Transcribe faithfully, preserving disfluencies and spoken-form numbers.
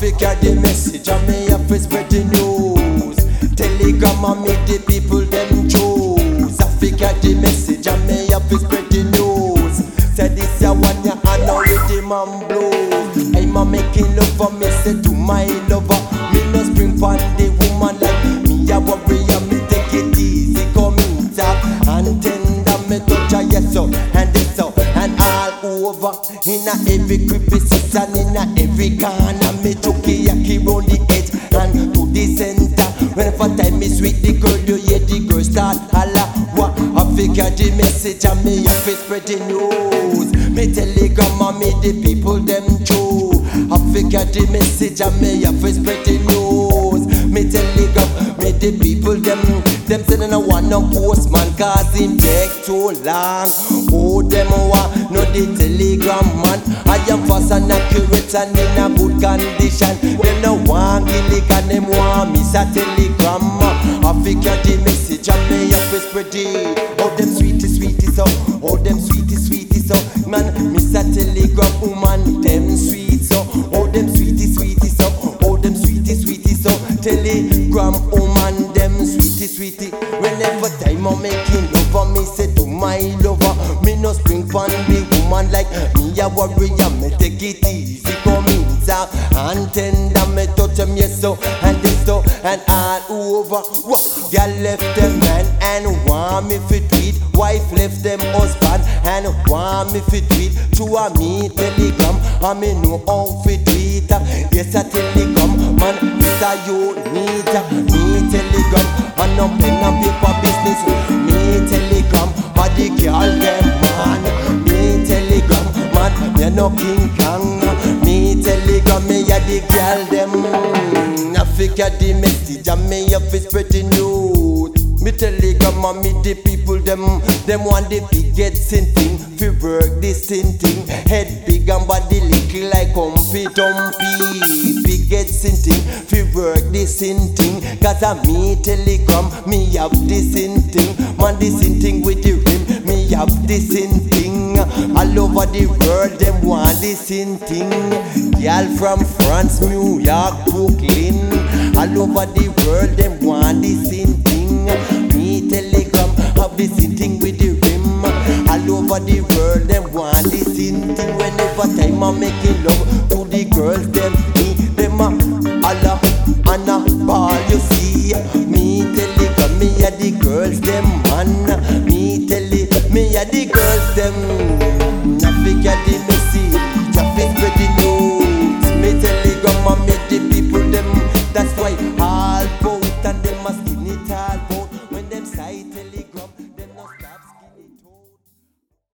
Africa the message and me have to spread the news. Telegram and make the people them choose. Africa the message and me have to spread the news. Say this ya one ya and now with the man blows. I'm a making love for me, say to my lover. Me no spring pan the woman like me a worry and me take it easy. Come in top and tender me touch her yes so and this so and all over. In a every crevice and in a every corner me chucky yaki round the edge and to the center. Whenever time me sweet the girl you hear the girl start holla. What Africa the message and me have to spread the news. Me telegram and me the people them true. Africa the message and me have to spread the news. Me telegram me the people them them say they no want no postman cause him take too long. Oh them want no the telegram man. I am fast and accurate and in a good condition. Them no want gillick and them want miss a telegram. Africa the message and me have to spread it. Oh them sweetie sweetie so, oh them sweetie sweetie so. Man miss a telegram woman them sweet so. Oh them sweetie sweetie so, oh them sweetie sweetie so. Telegram woman them sweetie sweetie. Whenever time I'm making love for me say to my lover. Me no spring fan the woman like me a warrior. Me take it easy come inside and tender me touch them yes so and this so and all over. What? Girl left them man and want me fi tweet. Wife left them husband and want me fi tweet. Through a me telegram and me know how fi tweet. Yes a telegram man this a you need. Me telegram and no pen and paper business. Me telegram a the girl them man. Me telegram man me no King Kong. Me telegram me a the girl them. Africa the message and me have to spread the news. Me telegram and me the people them. Them want the biggest sin thing. Fi work this sin thing. Head big and body little like Humpy Dumpy. Biggest sin thing. Fi work this sin thing. Cause a me telegram me have this sin thing. Man this sin thing with the rim. Me have this sin thing. All over the world them want this sin thing. Girl from France, New York, Brooklyn. All over the world them want this sin thing. Me telegram have this sin thing with the rim. All over the world them want this sin thing. Whenever time I'm making love to the girls them me them a Allah and a ball you see. Me telegram me a the girls them man. Me tell it me a the girls them.